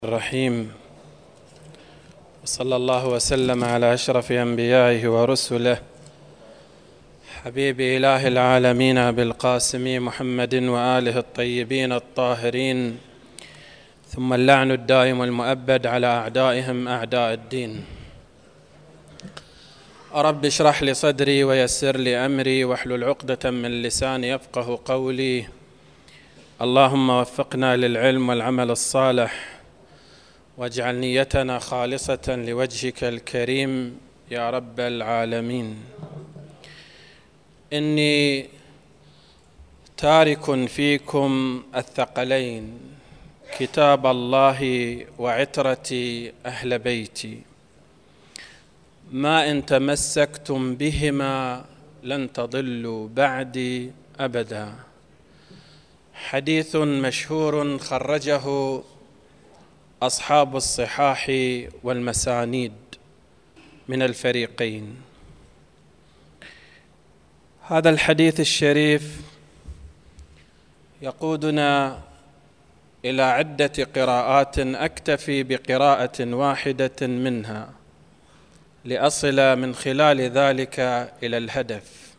الرحيم. وصلى الله وسلم على أشرف أنبيائه ورسله حبيب إله العالمين أبي القاسم محمد وآله الطيبين الطاهرين، ثم اللعن الدائم المؤبد على أعدائهم أعداء الدين. رب اشرح لي صدري ويسر لي أمري واحلل عقدة من لساني يفقه قولي. اللهم وفقنا للعلم والعمل الصالح، واجعل نيتنا خالصة لوجهك الكريم يا رب العالمين. إني تارك فيكم الثقلين، كتاب الله وعترتي أهل بيتي، ما إن تمسكتم بهما لن تضلوا بعدي أبدا. حديث مشهور خرجه أصحاب الصحاح والمسانيد من الفريقين. هذا الحديث الشريف يقودنا إلى عدة قراءات، أكتفي بقراءة واحدة منها لأصل من خلال ذلك إلى الهدف.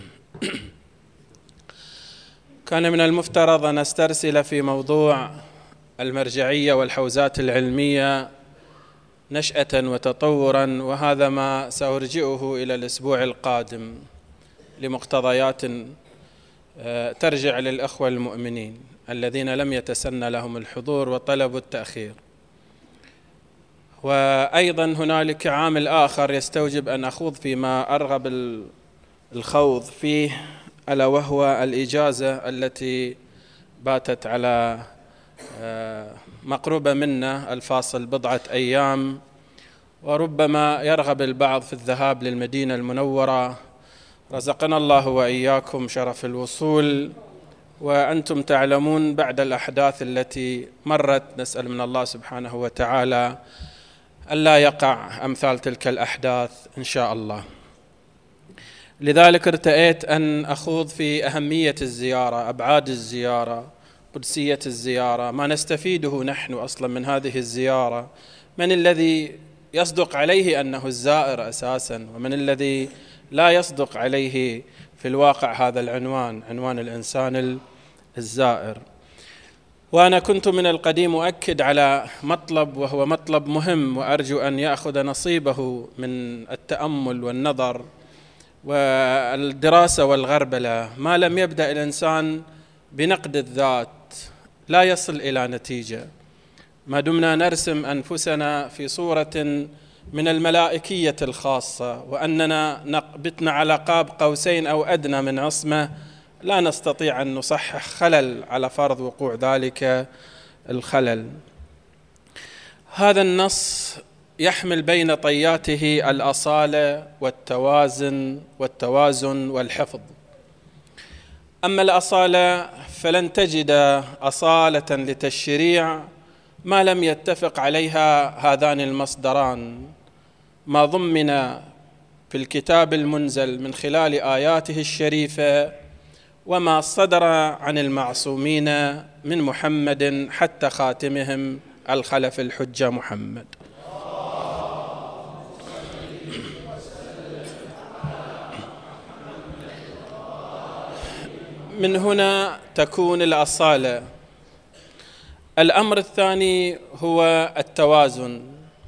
كان من المفترض أن أسترسل في موضوع المرجعية والحوزات العلمية نشأة وتطورا، وهذا ما سأرجئه إلى الأسبوع القادم لمقتضيات ترجع للأخوة المؤمنين الذين لم يتسنى لهم الحضور وطلبوا التأخير. وأيضا هنالك عامل آخر يستوجب أن أخوض فيما أرغب الخوض فيه، ألا وهو الإجازة التي باتت على مقربة منا الفاصل بضعة أيام، وربما يرغب البعض في الذهاب للمدينة المنورة. رزقنا الله وإياكم شرف الوصول، وأنتم تعلمون بعد الأحداث التي مرت نسأل من الله سبحانه وتعالى ألا يقع أمثال تلك الأحداث إن شاء الله. لذلك ارتأيت أن أخوض في أهمية الزيارة، أبعاد الزيارة، قدسية الزيارة، ما نستفيده نحن أصلا من هذه الزيارة، من الذي يصدق عليه أنه الزائر أساسا، ومن الذي لا يصدق عليه في الواقع هذا العنوان، عنوان الإنسان الزائر. وأنا كنت من القديم أؤكد على مطلب، وهو مطلب مهم، وأرجو أن يأخذ نصيبه من التأمل والنظر والدراسة والغربلة. ما لم يبدأ الإنسان بنقد الذات لا يصل إلى نتيجة. ما دمنا نرسم أنفسنا في صورة من الملائكية الخاصة، وأننا بتنا على قاب قوسين أو أدنى من عصمة، لا نستطيع أن نصحح خلل على فرض وقوع ذلك الخلل. هذا النص يحمل بين طياته الأصالة والتوازن والحفظ. أما الأصالة فلن تجد أصالة لتشريع ما لم يتفق عليها هذان المصدران، ما ضمن في الكتاب المنزل من خلال آياته الشريفة، وما صدر عن المعصومين من محمد حتى خاتمهم الخلف الحجة محمد. من هنا تكون الأصالة. الأمر الثاني هو التوازن.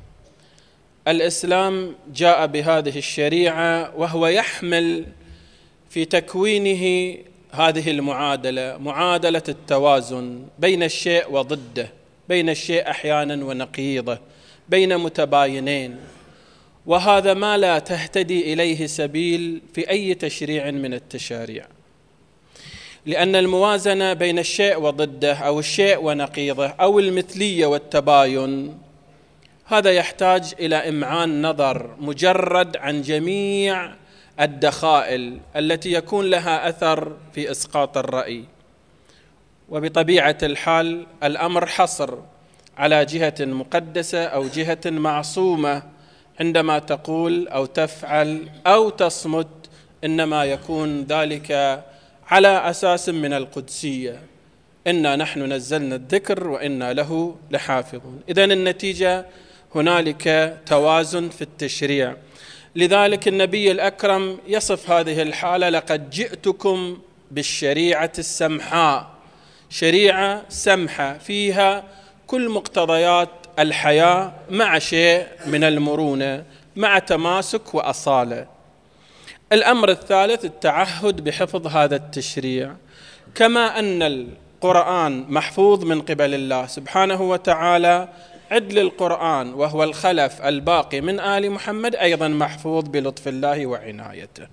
الإسلام جاء بهذه الشريعة وهو يحمل في تكوينه هذه المعادلة، معادلة التوازن بين الشيء وضده، بين الشيء أحيانا ونقيضه، بين متباينين. وهذا ما لا تهتدي إليه سبيل في أي تشريع من التشاريع، لأن الموازنة بين الشيء وضده أو الشيء ونقيضه أو المثلية والتباين، هذا يحتاج إلى إمعان نظر مجرد عن جميع الدخائل التي يكون لها أثر في إسقاط الرأي. وبطبيعة الحال الأمر حصر على جهة مقدسة أو جهة معصومة عندما تقول أو تفعل أو تصمت، إنما يكون ذلك على أساس من القدسية. إنا نحن نزلنا الذكر وإنا له لحافظون. إذن النتيجة هنالك توازن في التشريع. لذلك النبي الأكرم يصف هذه الحالة: لقد جئتكم بالشريعة السمحاء، شريعة سمحة فيها كل مقتضيات الحياة مع شيء من المرونة، مع تماسك وأصالة. الأمر الثالث التعهد بحفظ هذا التشريع، كما أن القرآن محفوظ من قبل الله سبحانه وتعالى، عدل القرآن وهو الخلف الباقي من آل محمد أيضا محفوظ بلطف الله وعنايته.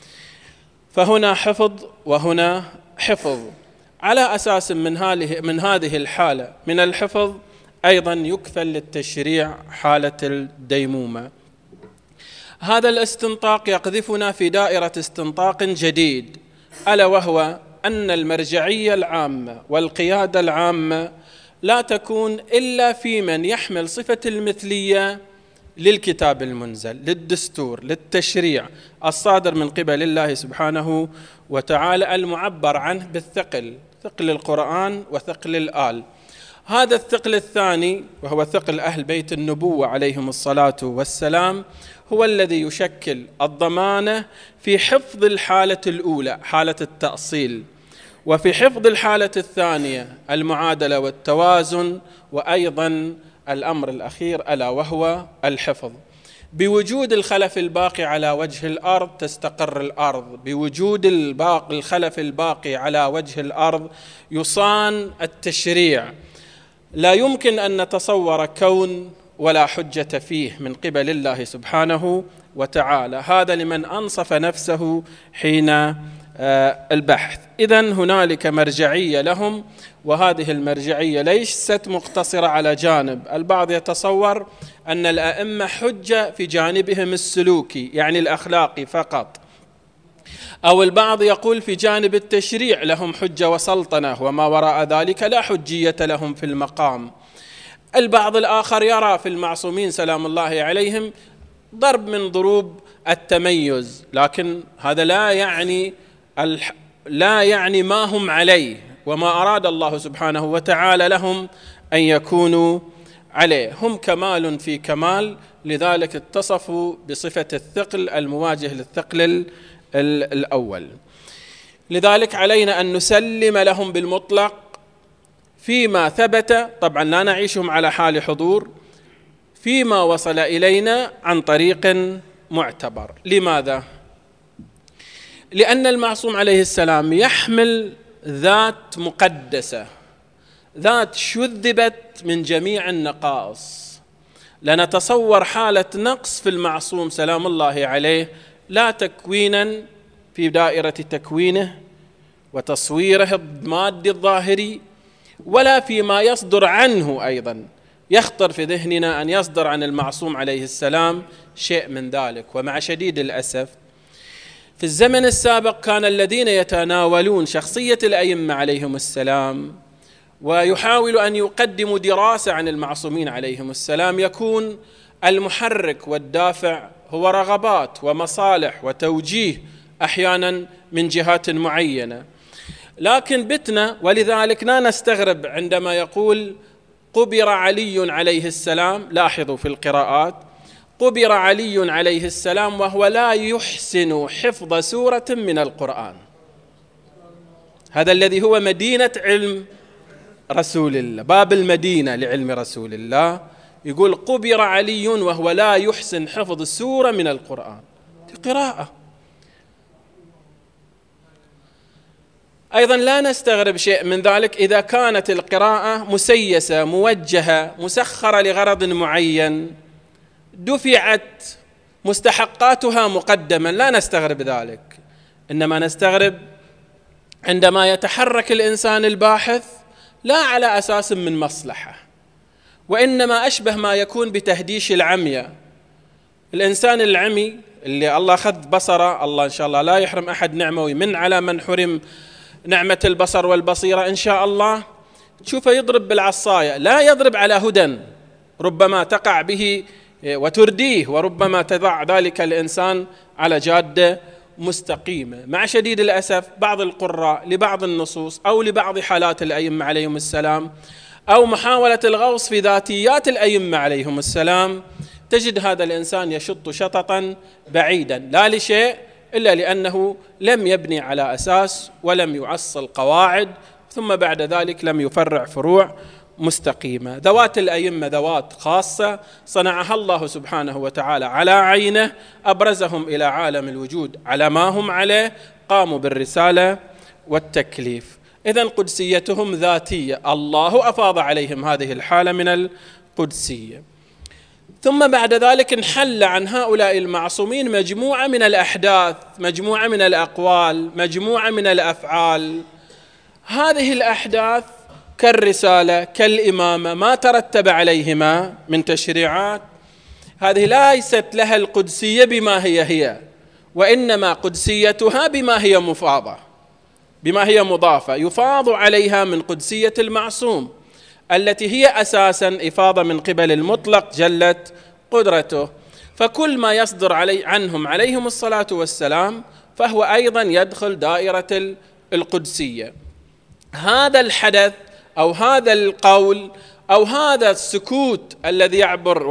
فهنا حفظ وهنا حفظ. على أساس من هذه الحالة من الحفظ أيضا يكفل للتشريع حالة الديمومة. هذا الاستنطاق يقذفنا في دائرة استنطاق جديد، ألا وهو أن المرجعية العامة والقيادة العامة لا تكون إلا في من يحمل صفة المثلية للكتاب المنزل، للدستور، للتشريع الصادر من قبل الله سبحانه وتعالى، المعبر عنه بالثقل، ثقل القرآن وثقل الآل. هذا الثقل الثاني وهو ثقل أهل بيت النبوة عليهم الصلاة والسلام هو الذي يشكل الضمانة في حفظ الحالة الأولى، حالة التأصيل، وفي حفظ الحالة الثانية المعادلة والتوازن، وأيضا الأمر الأخير ألا وهو الحفظ. بوجود الخلف الباقي على وجه الأرض تستقر الأرض، بوجود الخلف الباقي على وجه الأرض يصان التشريع. لا يمكن أن نتصور كون ولا حجة فيه من قبل الله سبحانه وتعالى، هذا لمن أنصف نفسه حين البحث. إذن هنالك مرجعية لهم، وهذه المرجعية ليست مقتصرة على جانب. البعض يتصور أن الأئمة حجة في جانبهم السلوكي يعني الأخلاقي فقط، أو البعض يقول في جانب التشريع لهم حجة وسلطنة وما وراء ذلك لا حجية لهم في المقام. البعض الآخر يرى في المعصومين سلام الله عليهم ضرب من ضروب التميز، لكن هذا لا يعني ما هم عليه وما أراد الله سبحانه وتعالى لهم أن يكونوا عليه. هم كمال في كمال، لذلك اتصفوا بصفة الثقل المواجه للثقل الأول. لذلك علينا أن نسلم لهم بالمطلق فيما ثبت، طبعا لا نعيشهم على حال حضور، فيما وصل إلينا عن طريق معتبر. لماذا؟ لأن المعصوم عليه السلام يحمل ذات مقدسة، ذات شذبت من جميع النقائص. لنتصور حالة نقص في المعصوم سلام الله عليه لا تكوينا في دائرة تكوينه وتصويره المادي الظاهري، ولا فيما يصدر عنه. أيضا يخطر في ذهننا أن يصدر عن المعصوم عليه السلام شيء من ذلك. ومع شديد الأسف في الزمن السابق كان الذين يتناولون شخصية الأئمة عليهم السلام ويحاولوا أن يقدموا دراسة عن المعصومين عليهم السلام يكون المحرك والدافع هو رغبات ومصالح وتوجيه أحيانا من جهات معينة. لكن بتنا، ولذلك لا نستغرب عندما يقول قبر علي عليه السلام، لاحظوا في القراءات قبر علي عليه السلام وهو لا يحسن حفظ سورة من القرآن. هذا الذي هو مدينة علم رسول الله، باب المدينة لعلم رسول الله، يقول قبر علي وهو لا يحسن حفظ سورة من القرآن. في قراءة. أيضا لا نستغرب شيء من ذلك إذا كانت القراءة مسيسة موجهة مسخرة لغرض معين دفعت مستحقاتها مقدما، لا نستغرب ذلك. إنما نستغرب عندما يتحرك الإنسان الباحث لا على أساس من مصلحة، وإنما أشبه ما يكون بتهديش العمية. الإنسان العمي اللي الله أخذ بصره، الله إن شاء الله لا يحرم أحد نعمة ويمن على من حرم نعمة البصر والبصيرة إن شاء الله، تشوفه يضرب بالعصاية، لا يضرب على هدى ربما تقع به وترديه، وربما تضع ذلك الإنسان على جادة مستقيمة. مع شديد الأسف بعض القراء لبعض النصوص أو لبعض حالات الأئمة عليهم السلام أو محاولة الغوص في ذاتيات الأئمة عليهم السلام، تجد هذا الإنسان يشط شططا بعيدا لا لشيء إلا لأنه لم يبني على أساس ولم يعصل قواعد، ثم بعد ذلك لم يفرع فروع مستقيمة. ذوات الأئمة ذوات خاصة صنعها الله سبحانه وتعالى على عينه، أبرزهم إلى عالم الوجود على ما هم عليه، قاموا بالرسالة والتكليف. إذن قدسيتهم ذاتية، الله أفاض عليهم هذه الحالة من القدسية. ثم بعد ذلك انحل عن هؤلاء المعصومين مجموعة من الأحداث، مجموعة من الأقوال، مجموعة من الأفعال. هذه الأحداث كالرسالة كالإمامة ما ترتب عليهما من تشريعات، هذه ليست لها القدسية بما هي، وإنما قدسيتها بما هي مفاضة، بما هي مضافة يفاض عليها من قدسية المعصوم، التي هي أساسا إفاضة من قبل المطلق جلت قدرته. فكل ما يصدر عنهم عليهم الصلاة والسلام فهو أيضا يدخل دائرة القدسية. هذا الحدث أو هذا القول أو هذا السكوت الذي يعبر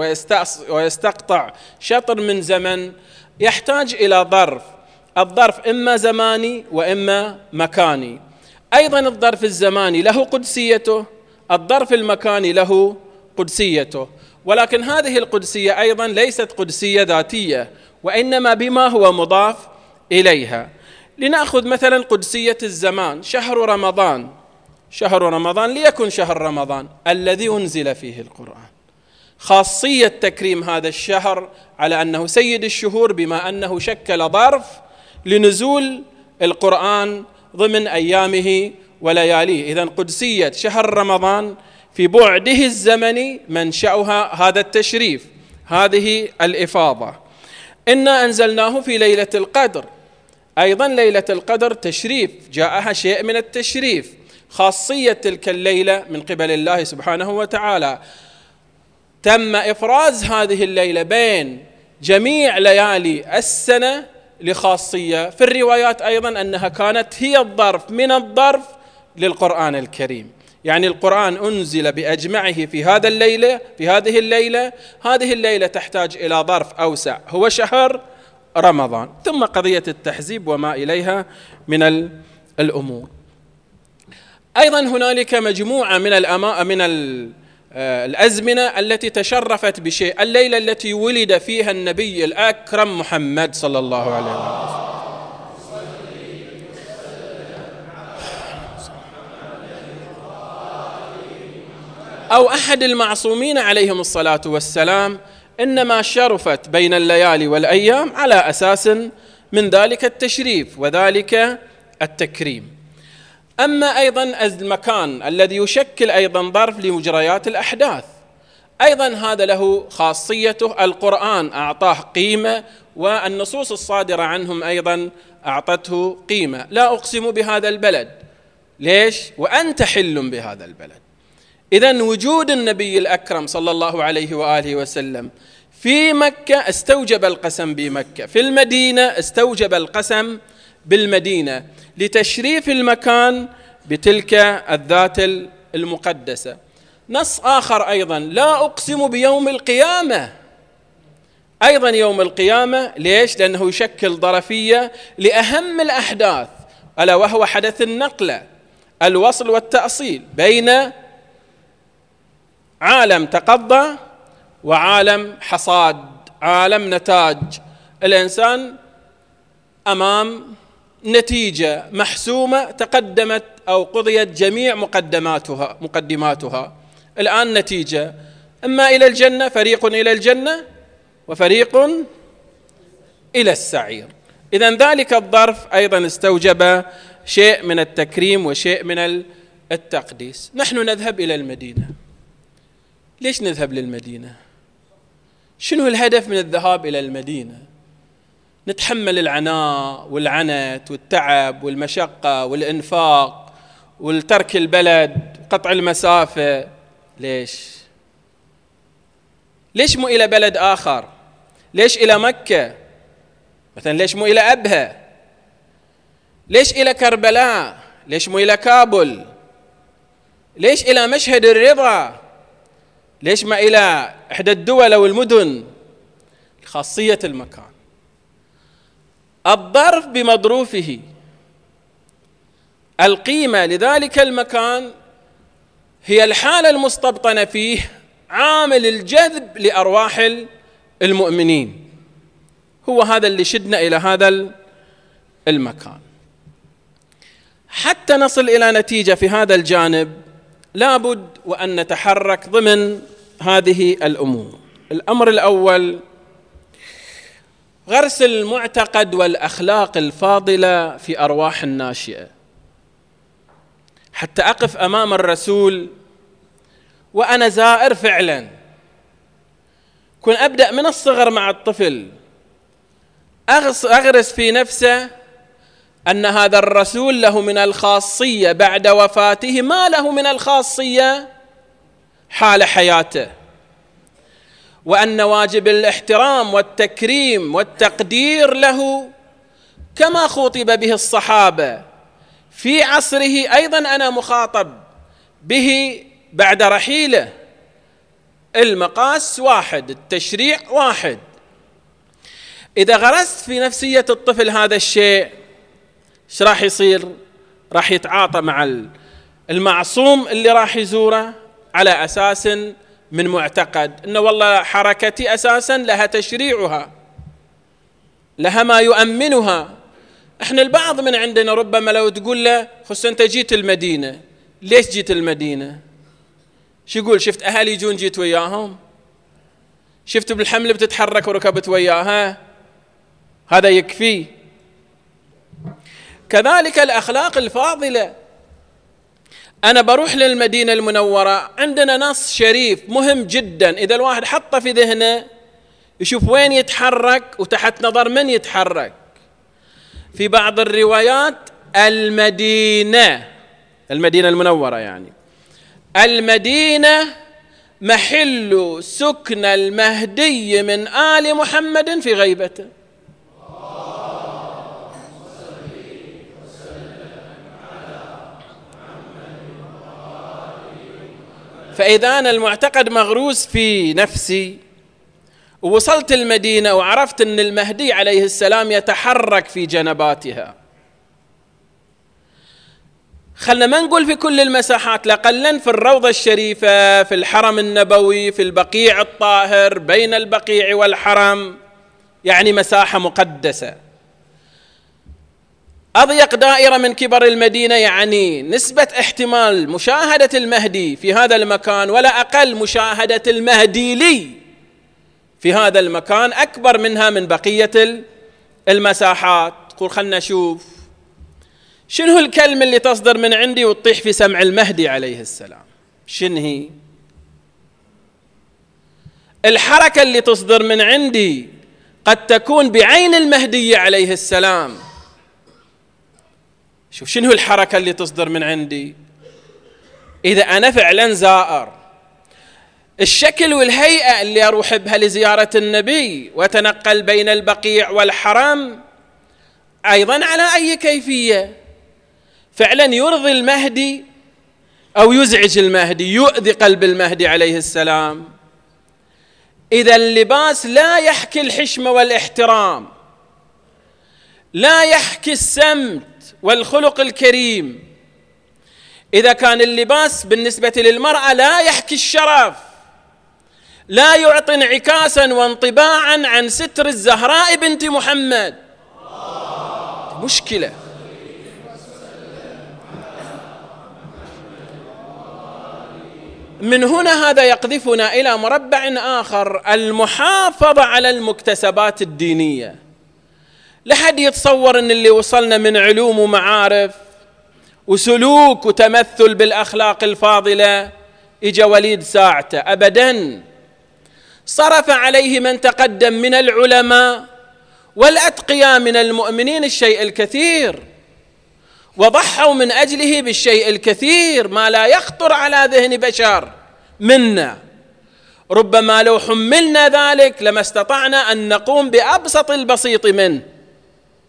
ويستقطع شطر من زمن يحتاج إلى ظرف، الظرف إما زماني وإما مكاني. أيضا الظرف الزماني له قدسيته، الظرف المكاني له قدسيته، ولكن هذه القدسية أيضا ليست قدسية ذاتية، وإنما بما هو مضاف إليها. لنأخذ مثلا قدسية الزمان، شهر رمضان، شهر رمضان ليكن شهر رمضان الذي أنزل فيه القرآن، خاصية تكريم هذا الشهر على أنه سيد الشهور بما أنه شكل ظرف لنزول القرآن ضمن أيامه ولياليه. إذن قدسية شهر رمضان في بعده الزمني منشأها هذا التشريف، هذه الإفاضة. إنا أنزلناه في ليلة القدر، أيضا ليلة القدر تشريف، جاءها شيء من التشريف، خاصية تلك الليلة من قبل الله سبحانه وتعالى. تم إفراز هذه الليلة بين جميع ليالي السنة لخاصية. في الروايات أيضا أنها كانت هي الظرف من الظرف للقرآن الكريم، يعني القرآن أنزل بأجمعه في هذا الليلة، في هذه الليلة. هذه الليلة تحتاج إلى ظرف أوسع هو شهر رمضان، ثم قضية التحزيب وما إليها من الأمور. أيضا هنالك مجموعة من الأزمنة التي تشرفت بشيء، الليلة التي ولد فيها النبي الأكرم محمد صلى الله عليه وسلم، أو أحد المعصومين عليهم الصلاة والسلام، إنما شرفت بين الليالي والأيام على أساس من ذلك التشريف وذلك التكريم. أما أيضا المكان الذي يشكل أيضا ظرف لمجريات الأحداث، أيضا هذا له خاصيته، القرآن أعطاه قيمة والنصوص الصادرة عنهم أيضا أعطته قيمة. لا أقسم بهذا البلد، ليش؟ وأنت حل بهذا البلد. إذن وجود النبي الأكرم صلى الله عليه وآله وسلم في مكة استوجب القسم بمكة، في المدينة استوجب القسم بالمدينة، لتشريف المكان بتلك الذات المقدسة. نص آخر أيضا لا أقسم بيوم القيامة، أيضا يوم القيامة، ليش؟ لأنه يشكل ظرفية لأهم الأحداث، ألا وهو حدث النقلة، الوصل والتأصيل بين عالم تقضى وعالم حصاد، عالم نتاج. الإنسان أمام نتيجة محسومة تقدمت أو قضيت جميع مقدماتها، الآن نتيجة، إما إلى الجنة، فريق إلى الجنة وفريق إلى السعير. إذن ذلك الظرف أيضا استوجب شيء من التكريم وشيء من التقديس. نحن نذهب إلى المدينة، ليش نذهب للمدينة؟ شنو الهدف من الذهاب إلى المدينة؟ نتحمل العناء والعنت والتعب والمشقة والإنفاق والترك البلد وقطع المسافة. ليش مو إلى بلد آخر؟ ليش إلى مكة مثلا؟ ليش مو إلى أبها؟ ليش إلى كربلاء؟ ليش مو إلى كابل؟ ليش إلى مشهد الرضا؟ ليش ما إلى إحدى الدول أو المدن؟ خاصية المكان، الظرف بمظروفه، القيمة لذلك المكان هي الحالة المستبطنة فيه، عامل الجذب لأرواح المؤمنين، هو هذا اللي شدنا إلى هذا المكان. حتى نصل إلى نتيجة في هذا الجانب لابد وأن نتحرك ضمن هذه الأمور. الأمر الأول غرس المعتقد والأخلاق الفاضلة في أرواح الناشئة، حتى أقف أمام الرسول وأنا زائر فعلا، كن أبدأ من الصغر مع الطفل، أغرس في نفسه أن هذا الرسول له من الخاصية بعد وفاته ما له من الخاصية حال حياته، وأن واجب الاحترام والتكريم والتقدير له كما خُطب به الصحابة في عصره أيضا أنا مخاطب به بعد رحيله. المقاس واحد، التشريع واحد. إذا غرست في نفسية الطفل هذا الشيء، ايش راح يصير؟ راح يتعاطى مع المعصوم اللي راح يزوره على أساس من معتقد إنه والله حركتي أساسا لها تشريعها، لها ما يؤمنها. احنا البعض من عندنا ربما لو تقول له خصوصا انت جيت المدينة، ليش جيت المدينة؟ شو يقول؟ شفت أهلي يجون جيت وياهم؟ شفت بالحمل بتتحرك وركبت وياها؟ هذا يكفي. كذلك الأخلاق الفاضلة، أنا بروح للمدينة المنورة، عندنا نص شريف مهم جدا إذا الواحد حطه في ذهنه يشوف وين يتحرك وتحت نظر من يتحرك. في بعض الروايات المدينة المنورة، يعني المدينة محل سكن المهدي من آل محمد في غيبته. فإذا أنا المعتقد مغروس في نفسي ووصلت المدينة وعرفت أن المهدي عليه السلام يتحرك في جنباتها، خلنا ما نقول في كل المساحات، لقلن في الروضة الشريفة، في الحرم النبوي، في البقيع الطاهر، بين البقيع والحرم، يعني مساحة مقدسة. أضيق دائرة من كبر المدينة، يعني نسبة احتمال مشاهدة المهدي في هذا المكان ولا أقل مشاهدة المهدي لي في هذا المكان أكبر منها من بقية المساحات. تقول خلنا نشوف شنو الكلمة اللي تصدر من عندي وتطيح في سمع المهدي عليه السلام، شنو هي الحركة اللي تصدر من عندي؟ قد تكون بعين المهدي عليه السلام. شوف شنو الحركة اللي تصدر من عندي إذا أنا فعلا زائر. الشكل والهيئة اللي أروح بها لزيارة النبي وتنقل بين البقيع والحرم أيضا على أي كيفية؟ فعلا يرضي المهدي أو يزعج المهدي، يؤذي قلب المهدي عليه السلام؟ إذا اللباس لا يحكي الحشمة والاحترام، لا يحكي السمت والخلق الكريم، إذا كان اللباس بالنسبة للمرأة لا يحكي الشرف، لا يعطي انعكاسا وانطباعا عن ستر الزهراء بنت محمد، مشكلة. من هنا هذا يقذفنا إلى مربع آخر، المحافظة على المكتسبات الدينية. لحد يتصور أن اللي وصلنا من علوم ومعارف وسلوك وتمثل بالأخلاق الفاضلة إجا وليد ساعته، أبداً. صرف عليه من تقدم من العلماء والأتقياء من المؤمنين الشيء الكثير، وضحوا من أجله بالشيء الكثير ما لا يخطر على ذهن بشر منا. ربما لو حملنا ذلك لما استطعنا أن نقوم بأبسط البسيط منه،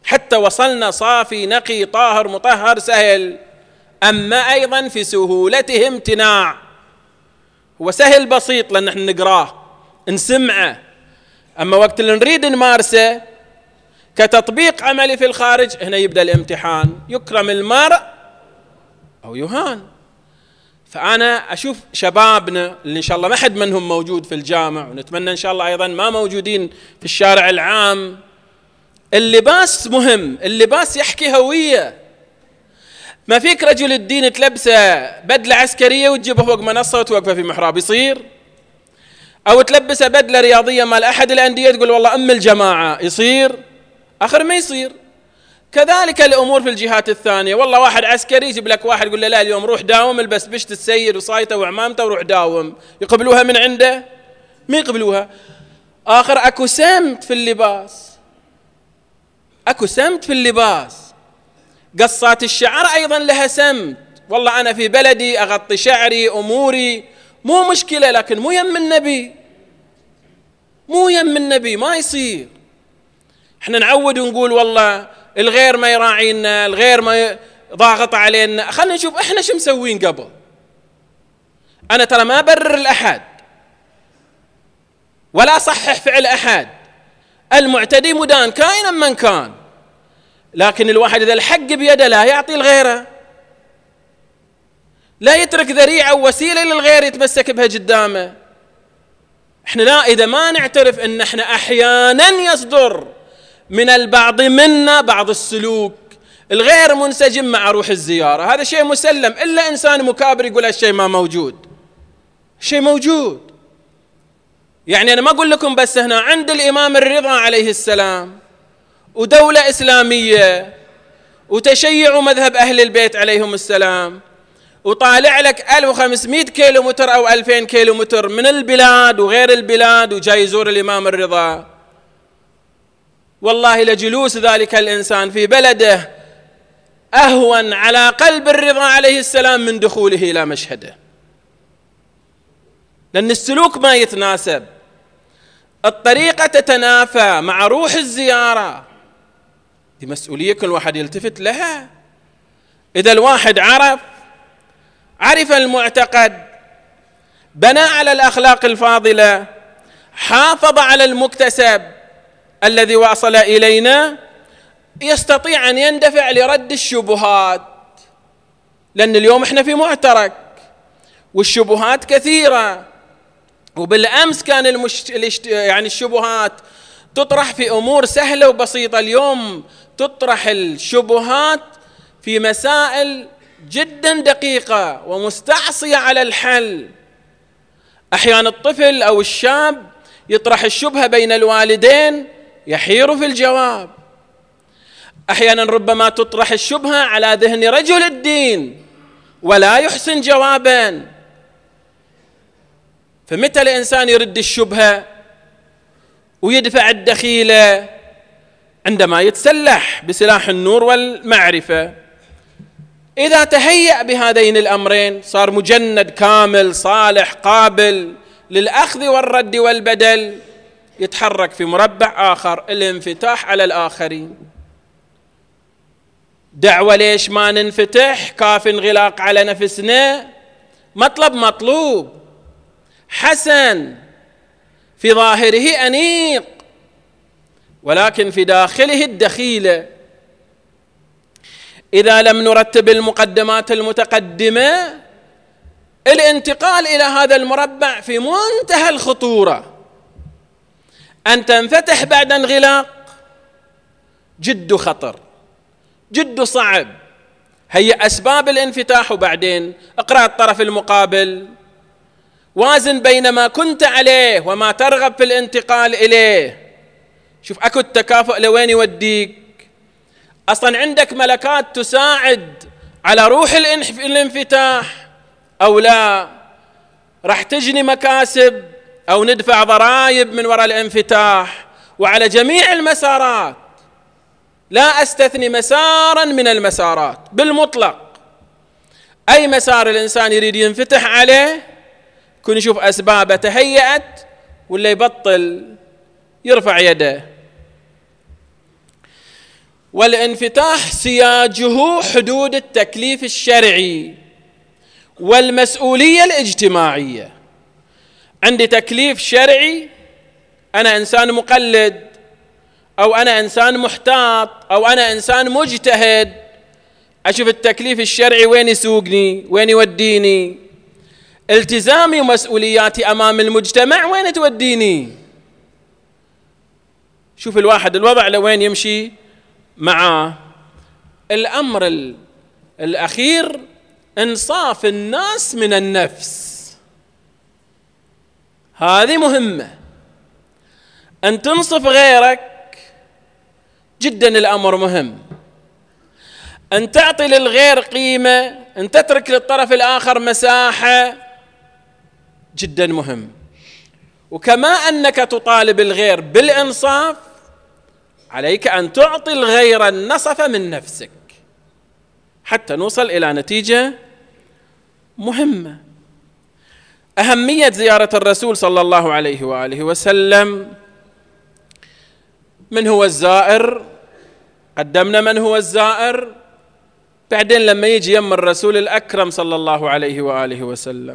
حتى وصلنا صافي نقي طاهر مطهر سهل. أما أيضا في سهولته امتناع، هو سهل بسيط لأن نحن نقراه نسمعه، أما وقت اللي نريد نمارسه كتطبيق عملي في الخارج هنا يبدأ الامتحان، يكرم المرء أو يهان. فأنا أشوف شبابنا اللي إن شاء الله ما حد منهم موجود في الجامع، ونتمنى إن شاء الله أيضا ما موجودين في الشارع العام، اللباس مهم، اللباس يحكي هوية. ما فيك رجل الدين تلبسه بدلة عسكرية وتجيبه فوق منصة وتوقفه في محراب، يصير؟ أو تلبسه بدلة رياضية مال أحد الأندية تقول والله أم الجماعة، يصير؟ آخر ما يصير. كذلك الأمور في الجهات الثانية، والله واحد عسكري يجيب لك واحد يقول له لا اليوم روح داوم، البس بشت السيد وصايته وعمامته وروح داوم، يقبلوها من عنده؟ ما يقبلوها. آخر أكو سمت في اللباس، أكو سمت في اللباس. قصات الشعر أيضا لها سمت، والله أنا في بلدي أغطي شعري أموري مو مشكلة، لكن مو يم النبي، مو يم النبي، ما يصير. احنا نعود ونقول والله الغير ما يراعينا، الغير ما ضاغط علينا، خلينا نشوف احنا شو مسوين قبل. انا ترى ما برر الأحد ولا صحح فعل أحد، المعتدي مدان كائنا من كان، لكن الواحد إذا الحق بيده لا يعطي الغيره، لا يترك ذريعة ووسيلة للغير يتمسك بها قدامه. احنا لا، إذا ما نعترف ان احنا أحيانا يصدر من البعض منا بعض السلوك الغير منسجم مع روح الزيارة، هذا شيء مسلم، إلا إنسان مكابر يقول هالشيء ما موجود، شيء موجود. يعني أنا ما أقول لكم بس هنا عند الإمام الرضا عليه السلام ودولة إسلامية وتشيع مذهب أهل البيت عليهم السلام، وطالع لك 1500 كيلومتر أو 2000 كيلومتر من البلاد وغير البلاد وجاي يزور الإمام الرضا، والله لجلوس ذلك الإنسان في بلده أهون على قلب الرضا عليه السلام من دخوله إلى مشهده، لأن السلوك ما يتناسب، الطريقة تتنافى مع روح الزيارة. دي مسؤولية كل واحد يلتفت لها. إذا الواحد عرف المعتقد، بنى على الأخلاق الفاضلة، حافظ على المكتسب الذي وصل إلينا، يستطيع أن يندفع لرد الشبهات، لأن اليوم احنا في معترك والشبهات كثيرة، وبالأمس كان يعني الشبهات تطرح في أمور سهلة وبسيطة، اليوم تطرح الشبهات في مسائل جدا دقيقة ومستعصية على الحل. أحيانا الطفل أو الشاب يطرح الشبهة بين الوالدين يحير في الجواب، أحيانا ربما تطرح الشبهة على ذهن رجل الدين ولا يحسن جوابا. فمتى الإنسان يرد الشبهة ويدفع الدخيلة؟ عندما يتسلح بسلاح النور والمعرفة. إذا تهيأ بهذين الأمرين صار مجند كامل صالح قابل للأخذ والرد والبدل، يتحرك في مربع آخر، الانفتاح على الآخرين. دعوة ليش ما ننفتح؟ كاف انغلاق على نفسنا، مطلب مطلوب حسن في ظاهره أنيق، ولكن في داخله الدخيلة. إذا لم نرتب المقدمات المتقدمة، الانتقال إلى هذا المربع في منتهى الخطورة. أن تنفتح بعد انغلاق جد خطر، جد صعب. هي أسباب الانفتاح، وبعدين اقرأ الطرف المقابل، وازن بين ما كنت عليه وما ترغب في الانتقال إليه. شوف أكو التكافؤ لوين يوديك. أصلا عندك ملكات تساعد على روح الانفتاح أو لا؟ راح تجني مكاسب أو ندفع ضرائب من وراء الانفتاح، وعلى جميع المسارات، لا أستثني مسارا من المسارات بالمطلق. أي مسار الإنسان يريد ينفتح عليه كن يشوف أسبابه تهيأت، ولا يبطل يرفع يده. والانفتاح سياجه حدود التكليف الشرعي والمسؤولية الاجتماعية. عندي تكليف شرعي، أنا إنسان مقلد، أو أنا إنسان محتاط، أو أنا إنسان مجتهد، أشوف التكليف الشرعي وين يسوقني، وين يوديني، التزامي ومسؤولياتي أمام المجتمع وين توديني. شوف الواحد الوضع لوين يمشي معاه. الأمر الأخير إنصاف الناس من النفس، هذه مهمة، أن تنصف غيرك جدا الأمر مهم، أن تعطي للغير قيمة، أن تترك للطرف الآخر مساحة جدا مهم. وكما أنك تطالب الغير بالإنصاف، عليك أن تعطي الغير النصف من نفسك حتى نوصل إلى نتيجة مهمة. أهمية زيارة الرسول صلى الله عليه وآله وسلم. من هو الزائر؟ قدمنا من هو الزائر، بعدين لما يجي يم الرسول الأكرم صلى الله عليه وآله وسلم،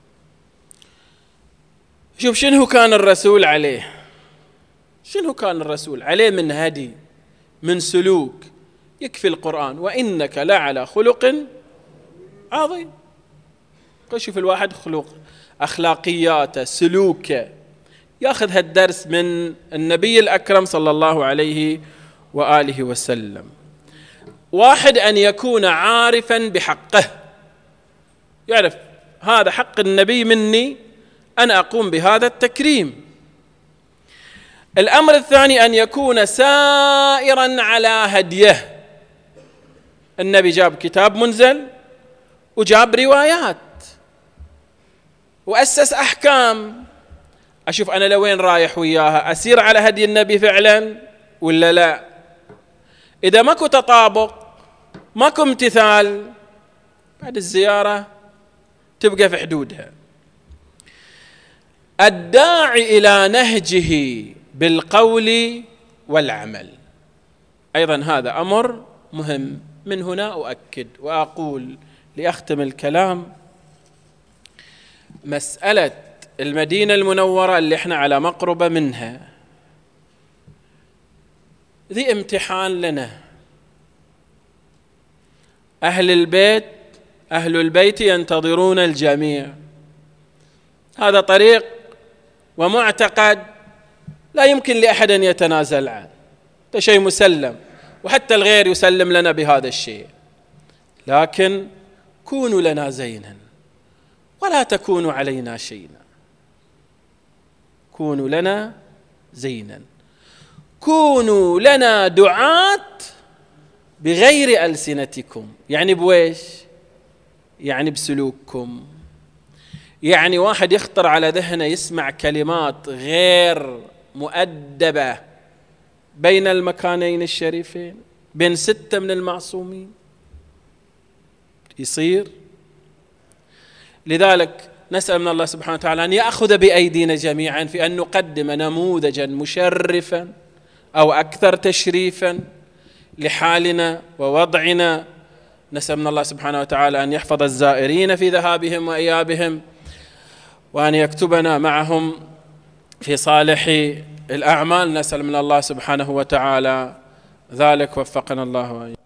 شوف شنو كان الرسول عليه، شنو كان الرسول عليه من هدي، من سلوك. يكفي القرآن وإنك لعلى خلق عظيم. شوف الواحد خلق، أخلاقياته، سلوكه، يأخذ هالدرس من النبي الأكرم صلى الله عليه وآله وسلم. واحد أن يكون عارفا بحقه، يعرف هذا حق النبي مني، أنا أقوم بهذا التكريم. الأمر الثاني أن يكون سائرا على هديه. النبي جاب كتاب منزل وجاب روايات وأسس أحكام، أشوف أنا لوين رايح وياها، أسير على هدي النبي فعلا ولا لا. إذا ماكو تطابق، ماكو امتثال، بعد الزيارة تبقى في حدودها. الداعي إلى نهجه بالقول والعمل، أيضا هذا أمر مهم. من هنا أؤكد وأقول لأختم الكلام، مسألة المدينة المنورة اللي احنا على مقربة منها، ذي امتحان لنا. أهل البيت ينتظرون الجميع، هذا طريق ومعتقد لا يمكن لأحد أن يتنازل عنه، هذا شيء مسلم، وحتى الغير يسلم لنا بهذا الشيء. لكن كونوا لنا زينا ولا تكونوا علينا شيئا. كونوا لنا زينا، كونوا لنا دعاة بغير ألسنتكم. يعني بويش؟ يعني بسلوككم. يعني واحد يخطر على ذهنه يسمع كلمات غير مؤدبة بين المكانين الشريفين، بين 6 من المعصومين، يصير. لذلك نسأل من الله سبحانه وتعالى أن يأخذ بأيدينا جميعا في أن نقدم نموذجا مشرفا أو أكثر تشريفا لحالنا ووضعنا. نسأل من الله سبحانه وتعالى أن يحفظ الزائرين في ذهابهم وإيابهم، وأن يكتبنا معهم في صالح الأعمال. نسأل من الله سبحانه وتعالى ذلك، وفقنا الله وإياكم.